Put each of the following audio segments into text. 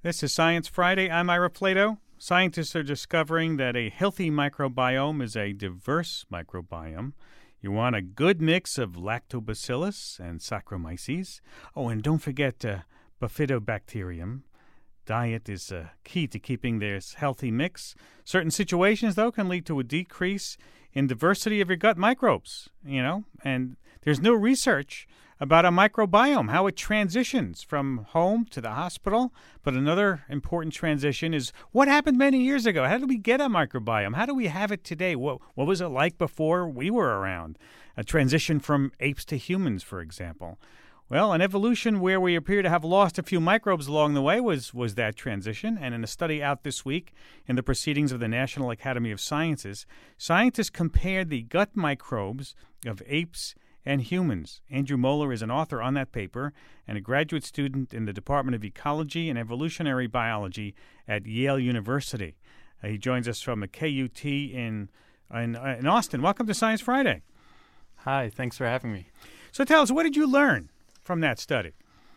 This is Science Friday. I'm Ira Plato. Scientists are discovering that a healthy microbiome is a diverse microbiome. You want a good mix of lactobacillus and Saccharomyces. Oh, and don't forget Bifidobacterium. Diet is key to keeping this healthy mix. Certain situations, though, can lead to a decrease in diversity of your gut microbes, and there's new research about a microbiome, how it transitions from home to the hospital. But another important transition is what happened many years ago. How did we get a microbiome? How do we have it today? What was it like before we were around? A transition from apes to humans, for example. Well, an evolution where we appear to have lost a few microbes along the way was that transition. And in a study out this week in the Proceedings of the National Academy of Sciences, scientists compared the gut microbes of apes and humans. Andrew Moeller is an author on that paper and a graduate student in the Department of Ecology and Evolutionary Biology at Yale University. He joins us from a KUT in Austin. Welcome to Science Friday. Hi, thanks for having me. So tell us, what did you learn from that study?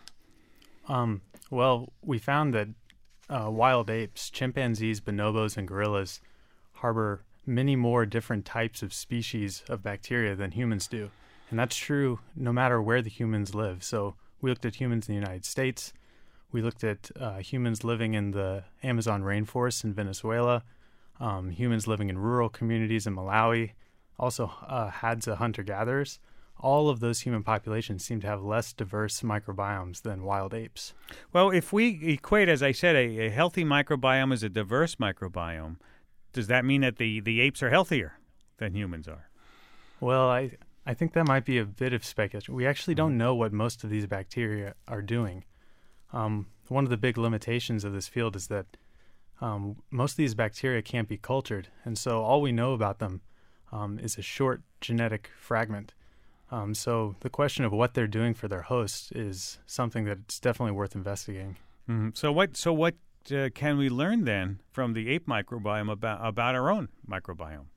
Well, we found that wild apes, chimpanzees, bonobos, and gorillas harbor many more different types of species of bacteria than humans do. And that's true no matter where the humans live. So we looked at humans in the United States. We looked at humans living in the Amazon rainforest in Venezuela, humans living in rural communities in Malawi, also Hadza hunter-gatherers. All of those human populations seem to have less diverse microbiomes than wild apes. Well, if we equate, as I said, a healthy microbiome as a diverse microbiome, does that mean that the apes are healthier than humans are? Well, I think that might be a bit of speculation. We actually don't know what most of these bacteria are doing. One of the big limitations of this field is that most of these bacteria can't be cultured, and so all we know about them is a short genetic fragment. So the question of what they're doing for their hosts is something that's definitely worth investigating. Mm-hmm. So what can we learn then from the ape microbiome about our own microbiome?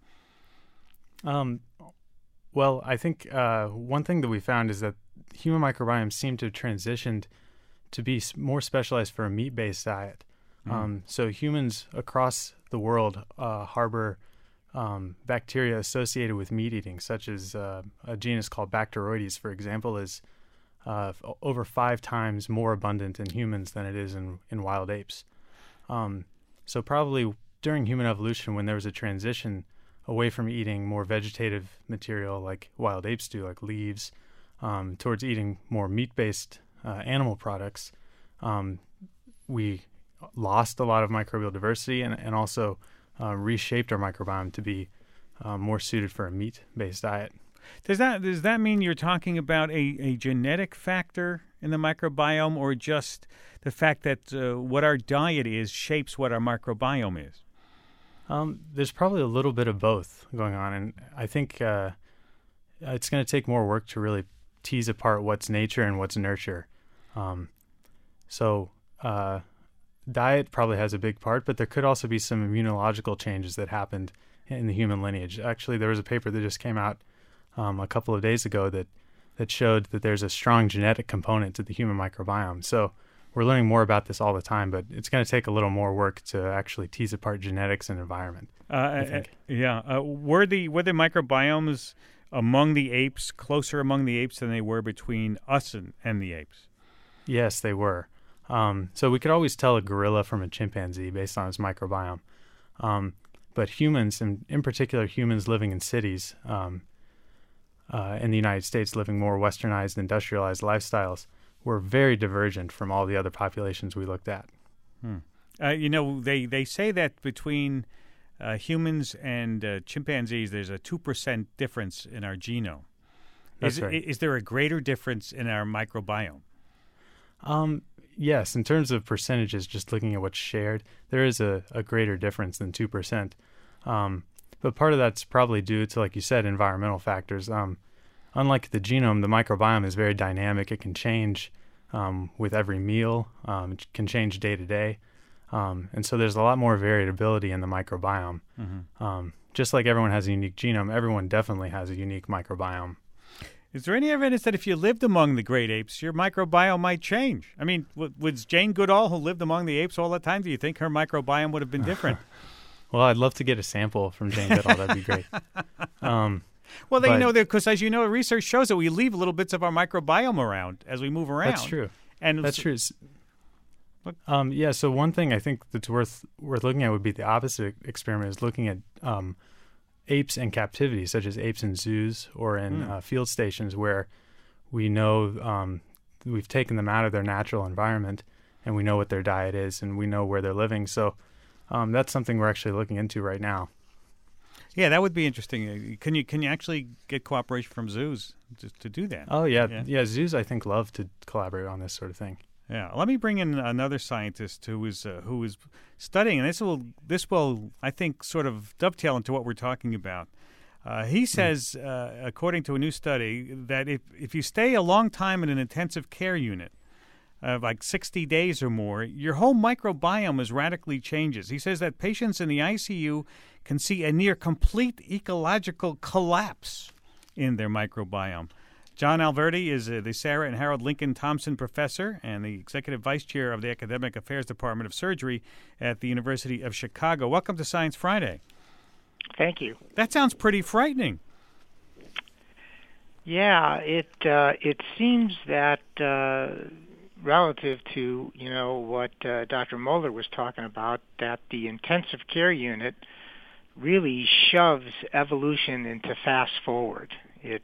Well, I think one thing that we found is that human microbiomes seem to have transitioned to be more specialized for a meat-based diet. So humans across the world harbor bacteria associated with meat eating, such as a genus called Bacteroides, for example, is over 5 times more abundant in humans than it is in wild apes. So probably during human evolution, when there was a transition away from eating more vegetative material like wild apes do, like leaves, towards eating more meat-based animal products, we lost a lot of microbial diversity and also reshaped our microbiome to be more suited for a meat-based diet. Does that mean you're talking about a genetic factor in the microbiome, or just the fact that what our diet is shapes what our microbiome is? There's probably a little bit of both going on, and I think it's going to take more work to really tease apart what's nature and what's nurture. So diet probably has a big part, but there could also be some immunological changes that happened in the human lineage. Actually, there was a paper that just came out a couple of days ago that showed that there's a strong genetic component to the human microbiome. So we're learning more about this all the time, but it's going to take a little more work to actually tease apart genetics and environment, I think. Were the microbiomes among the apes closer among the apes than they were between us and the apes? Yes, they were. So we could always tell a gorilla from a chimpanzee based on its microbiome. But humans, and in particular humans living in cities in the United States, living more westernized, industrialized lifestyles, were very divergent from all the other populations we looked at. They say that between humans and chimpanzees, there's a 2% difference in our genome. That's right. Is there a greater difference in our microbiome? Yes, in terms of percentages, just looking at what's shared, there is a greater difference than 2%. But part of that's probably due to, like you said, environmental factors. Unlike the genome, the microbiome is very dynamic. It can change with every meal. It can change day to day. And so there's a lot more variability in the microbiome. Mm-hmm. Just like everyone has a unique genome, everyone definitely has a unique microbiome. Is there any evidence that if you lived among the great apes, your microbiome might change? I mean, was Jane Goodall, who lived among the apes all the time, do you think her microbiome would have been different? Well, I'd love to get a sample from Jane Goodall. That'd be great. Well, because as you know, research shows that we leave little bits of our microbiome around as we move around. That's true. And that's true. Yeah. So one thing I think that's worth looking at would be the opposite experiment: is looking at apes in captivity, such as apes in zoos or in field stations, where we know we've taken them out of their natural environment, and we know what their diet is, and we know where they're living. So that's something we're actually looking into right now. Yeah, that would be interesting. Can you actually get cooperation from zoos to do that? Oh yeah. Zoos I think love to collaborate on this sort of thing. Yeah, let me bring in another scientist who is studying, and this will I think sort of dovetail into what we're talking about. He says, according to a new study, that if you stay a long time in an intensive care unit, like 60 days or more, your whole microbiome is radically changes. He says that patients in the ICU can see a near complete ecological collapse in their microbiome. John Alverdi is the Sarah and Harold Lincoln Thompson Professor and the Executive Vice Chair of the Academic Affairs Department of Surgery at the University of Chicago. Welcome to Science Friday. Thank you. That sounds pretty frightening. Yeah, it seems that relative to what Dr. Moeller was talking about, that the intensive care unit really shoves evolution into fast forward. It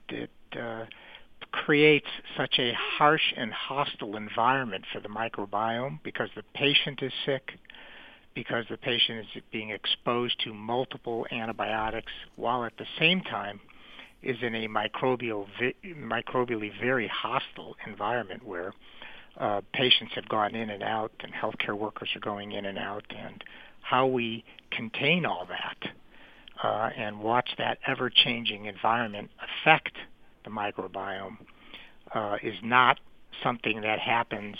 creates such a harsh and hostile environment for the microbiome because the patient is sick, because the patient is being exposed to multiple antibiotics, while at the same time is in a microbially very hostile environment where patients have gone in and out and healthcare workers are going in and out, and how we contain all that and watch that ever-changing environment affect the microbiome is not something that happens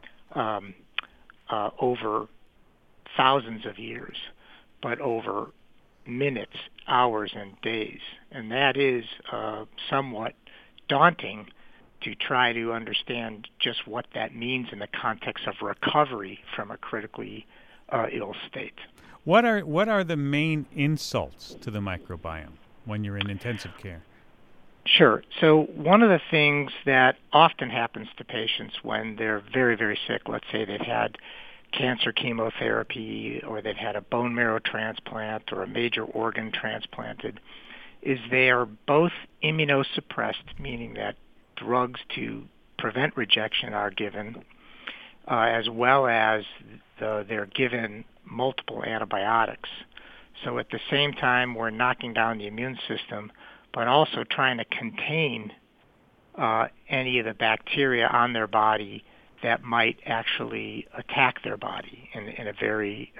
over thousands of years, but over minutes, hours, and days. And that is somewhat daunting to try to understand just what that means in the context of recovery from a critically ill state. What are the main insults to the microbiome when you're in intensive care? Sure. So one of the things that often happens to patients when they're very, very sick, let's say they've had cancer chemotherapy or they've had a bone marrow transplant or a major organ transplanted, is they are both immunosuppressed, meaning that drugs to prevent rejection are given, as well as they're given multiple antibiotics. So at the same time, we're knocking down the immune system, but also trying to contain any of the bacteria on their body that might actually attack their body in a very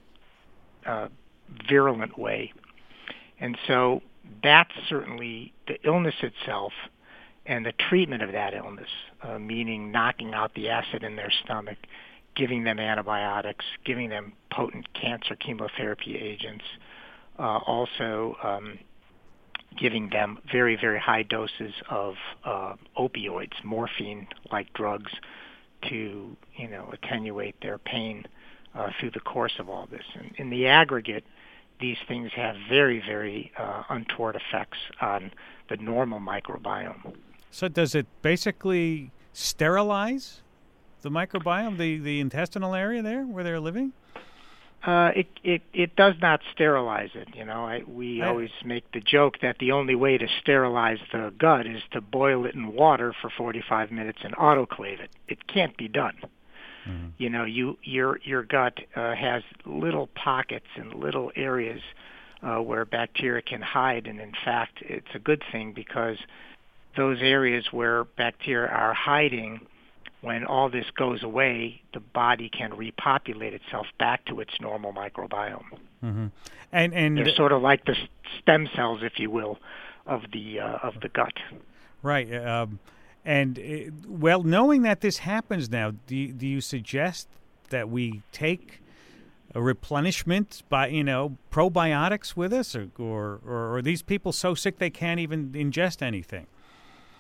virulent way. And so that's certainly the illness itself and the treatment of that illness, meaning knocking out the acid in their stomach, giving them antibiotics, giving them potent cancer chemotherapy agents, also giving them very, very high doses of opioids, morphine-like drugs, to attenuate their pain through the course of all this. And in the aggregate, these things have very, very untoward effects on the normal microbiome. So does it basically sterilize the microbiome, the intestinal area there where they're living? It does not sterilize it. We always make the joke that the only way to sterilize the gut is to boil it in water for 45 minutes and autoclave it. It can't be done. Mm-hmm. Your gut has little pockets and little areas where bacteria can hide, and in fact, it's a good thing because those areas where bacteria are hiding, when all this goes away, the body can repopulate itself back to its normal microbiome. Mm-hmm. And they're sort of like the stem cells, if you will, of the gut. Right. Well, knowing that this happens now, do you suggest that we take a replenishment by probiotics with us, or are these people so sick they can't even ingest anything?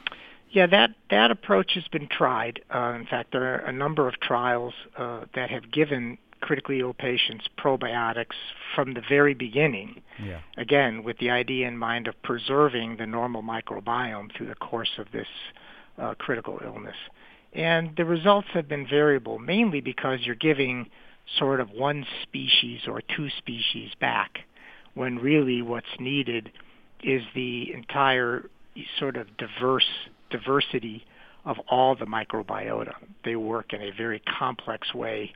Yeah, that approach has been tried. In fact, there are a number of trials that have given critically ill patients probiotics from the very beginning. Yeah. Again, with the idea in mind of preserving the normal microbiome through the course of this critical illness. And the results have been variable, mainly because you're giving sort of one species or two species back, when really what's needed is the entire sort of diversity of all the microbiota. They work in a very complex way.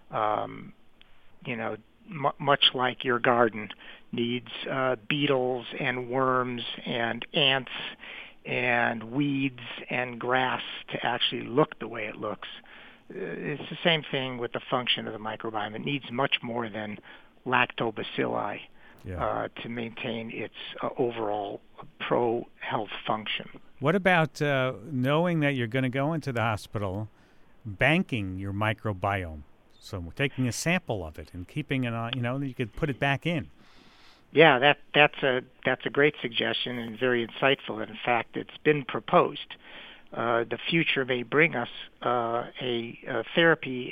Much like your garden needs beetles and worms and ants and weeds and grass to actually look the way it looks. It's the same thing with the function of the microbiome. It needs much more than lactobacilli to maintain its overall pro-health function. What about knowing that you're going to go into the hospital, banking your microbiome? So taking a sample of it and keeping it on, you could put it back in. Yeah, that's a great suggestion and very insightful. In fact, it's been proposed. The future may bring us a therapy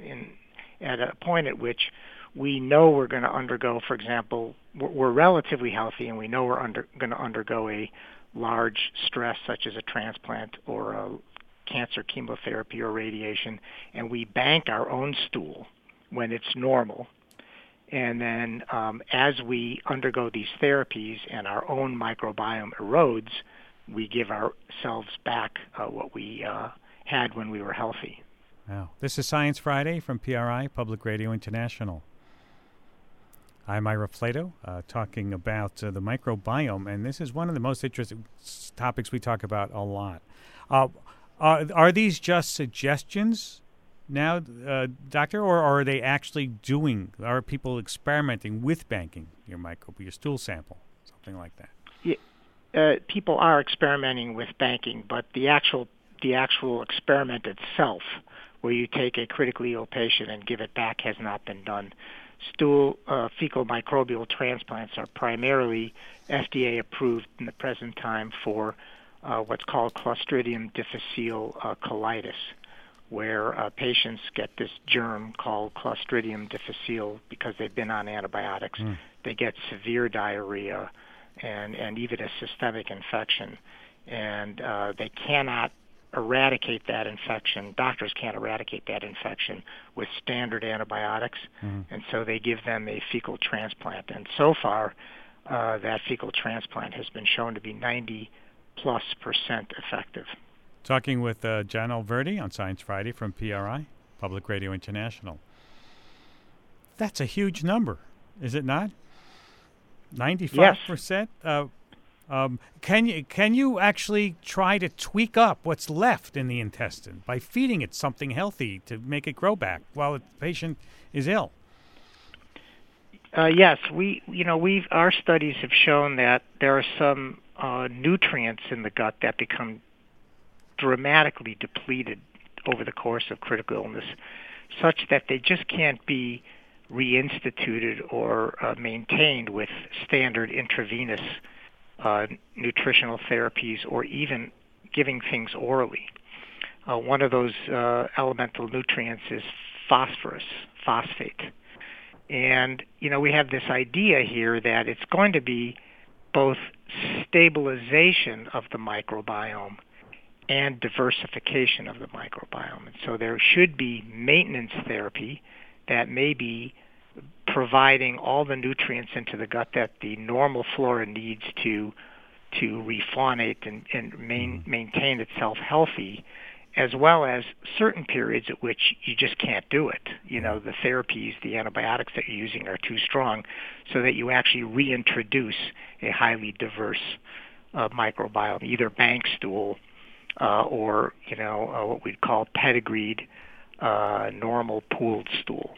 at a point at which we know we're going to undergo, for example, we're relatively healthy and we know we're going to undergo a large stress such as a transplant or a cancer chemotherapy or radiation, and we bank our own stool when it's normal. And then as we undergo these therapies and our own microbiome erodes, we give ourselves back what we had when we were healthy. Wow. This is Science Friday from PRI, Public Radio International. I'm Ira Flato, talking about the microbiome, and this is one of the most interesting topics we talk about a lot. Are these just suggestions now, doctor, or are they actually are people experimenting with banking your stool sample, something like that? Yeah, people are experimenting with banking, but the actual experiment itself, where you take a critically ill patient and give it back, has not been done. Stool fecal microbial transplants are primarily FDA approved in the present time for what's called Clostridium difficile colitis, where patients get this germ called Clostridium difficile because they've been on antibiotics. They get severe diarrhea and even a systemic infection, and they cannot eradicate that infection. Doctors can't eradicate that infection with standard antibiotics, and so they give them a fecal transplant. And so far, that fecal transplant has been shown to be 90+% effective. Talking with John Alverdi on Science Friday from PRI, Public Radio International. That's a huge number, is it not? 95%? Yes. Can you actually try to tweak up what's left in the intestine by feeding it something healthy to make it grow back while the patient is ill? Yes, our studies have shown that there are some nutrients in the gut that become dramatically depleted over the course of critical illness, such that they just can't be reinstituted or maintained with standard intravenous nutritional therapies or even giving things orally. One of those elemental nutrients is phosphate. And, we have this idea here that it's going to be both stabilization of the microbiome and diversification of the microbiome. And so there should be maintenance therapy that may be providing all the nutrients into the gut that the normal flora needs to refaunate and maintain itself healthy, as well as certain periods at which you just can't do it. The therapies, the antibiotics that you're using are too strong, so that you actually reintroduce a highly diverse microbiome, either bank stool or what we'd call pedigreed normal pooled stool.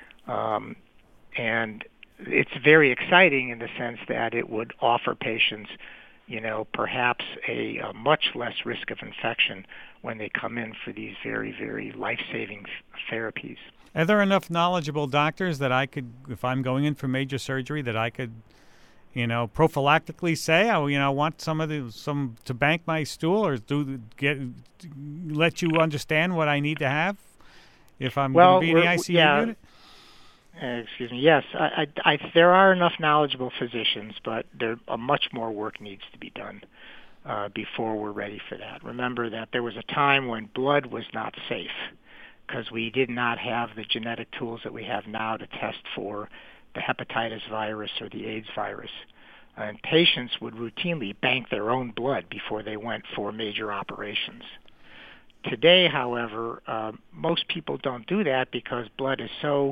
And it's very exciting in the sense that it would offer patients, perhaps a much less risk of infection when they come in for these very, very life-saving therapies. Are there enough knowledgeable doctors that I could, if I'm going in for major surgery, that I could prophylactically say, I want some to bank my stool, or let you understand what I need to have if I'm going to be in the ICU unit? Excuse me. Yes, there are enough knowledgeable physicians, but much more work needs to be done before we're ready for that. Remember that there was a time when blood was not safe because we did not have the genetic tools that we have now to test for the hepatitis virus or the AIDS virus. And patients would routinely bank their own blood before they went for major operations. Today, however, most people don't do that because blood is so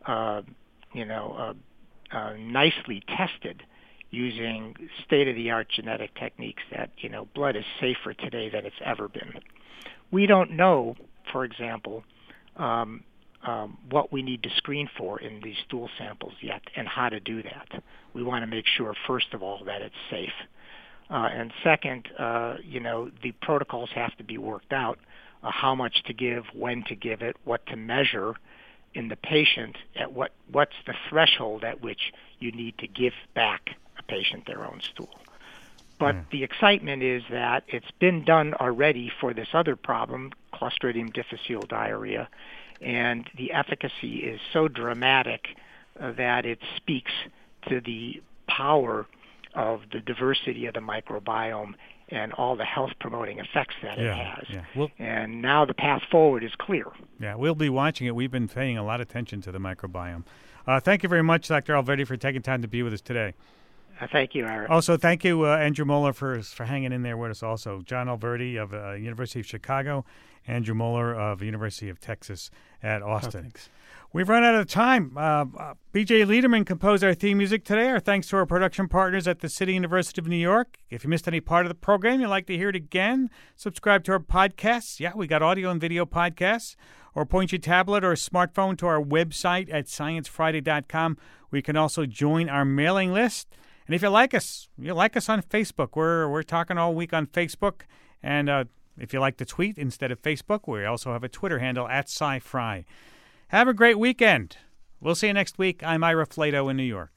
nicely tested using state-of-the-art genetic techniques that, blood is safer today than it's ever been. We don't know, for example, what we need to screen for in these stool samples yet and how to do that. We want to make sure, first of all, that it's safe. And second, the protocols have to be worked out, how much to give, when to give it, what to measure in the patient, at what's the threshold at which you need to give back a patient their own stool. But the excitement is that it's been done already for this other problem, Clostridium difficile diarrhea, and the efficacy is so dramatic that it speaks to the power of the diversity of the microbiome and all the health-promoting effects that it has. Yeah. And now the path forward is clear. Yeah, we'll be watching it. We've been paying a lot of attention to the microbiome. Thank you very much, Dr. Alverdi, for taking time to be with us today. Thank you, Eric. Also, thank you, Andrew Moeller, for hanging in there with us also. John Alverdi of University of Chicago, Andrew Moeller of University of Texas at Austin. Thanks. We've run out of time. B.J. Liederman composed our theme music today. Our thanks to our production partners at the City University of New York. If you missed any part of the program, you'd like to hear it again, subscribe to our podcasts. Yeah, we got audio and video podcasts. Or point your tablet or smartphone to our website at sciencefriday.com. We can also join our mailing list. And if you like us on Facebook. We're talking all week on Facebook. And if you like to tweet instead of Facebook, we also have a Twitter handle at SciFri. Have a great weekend. We'll see you next week. I'm Ira Flato in New York.